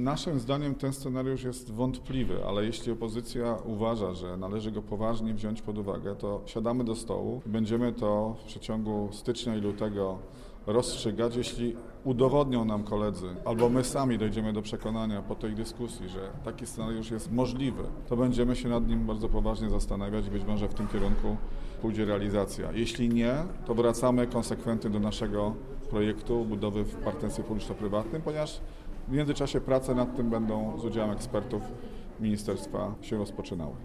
Naszym zdaniem ten scenariusz jest wątpliwy, ale jeśli opozycja uważa, że należy go poważnie wziąć pod uwagę, to siadamy do stołu i będziemy to w przeciągu stycznia i lutego rozstrzygać. Jeśli udowodnią nam koledzy, albo my sami dojdziemy do przekonania po tej dyskusji, że taki scenariusz jest możliwy, to będziemy się nad nim bardzo poważnie zastanawiać i być może w tym kierunku pójdzie realizacja. Jeśli nie, to wracamy konsekwentnie do naszego projektu budowy w partnerstwie publiczno-prywatnym, ponieważ w międzyczasie prace nad tym będą z udziałem ekspertów ministerstwa się rozpoczynały.